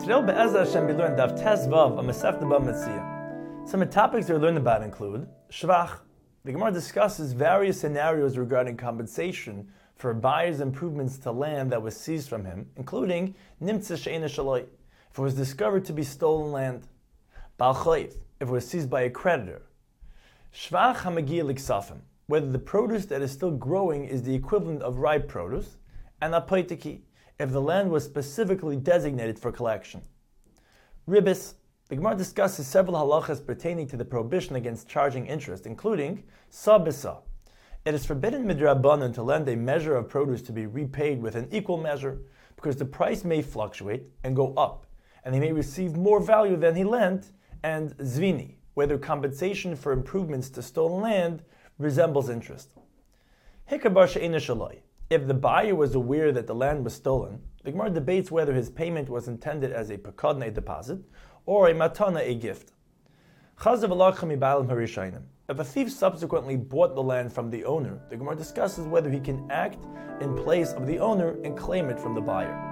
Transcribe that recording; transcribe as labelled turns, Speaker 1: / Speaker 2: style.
Speaker 1: Today, Be'ezah Hashem, we learn Daf Tes Vav on Masechta Bava Metzia. Some of the topics we learn about include Shvach. The Gemara discusses various scenarios regarding compensation for a buyer's improvements to land that was seized from him, including Nimtza She'ena Shaloi, if it was discovered to be stolen land, Bal Chayv, if it was seized by a creditor, Shvach HaMagia L'Ksafim, whether the produce that is still growing is the equivalent of ripe produce, and Apaitiki, if the land was specifically designated for collection. Ribis, the Gemara discusses several halachas pertaining to the prohibition against charging interest, including Sabisa. It is forbidden midrabanan to lend a measure of produce to be repaid with an equal measure, because the price may fluctuate and go up, and he may receive more value than he lent, and Zvini, whether compensation for improvements to stolen land resembles interest. Hikabar she'ena shaloi. If the buyer was aware that the land was stolen, the Gemara debates whether his payment was intended as a pekadna, a deposit, or a matana, a gift. If a thief subsequently bought the land from the owner, the Gemara discusses whether he can act in place of the owner and claim it from the buyer.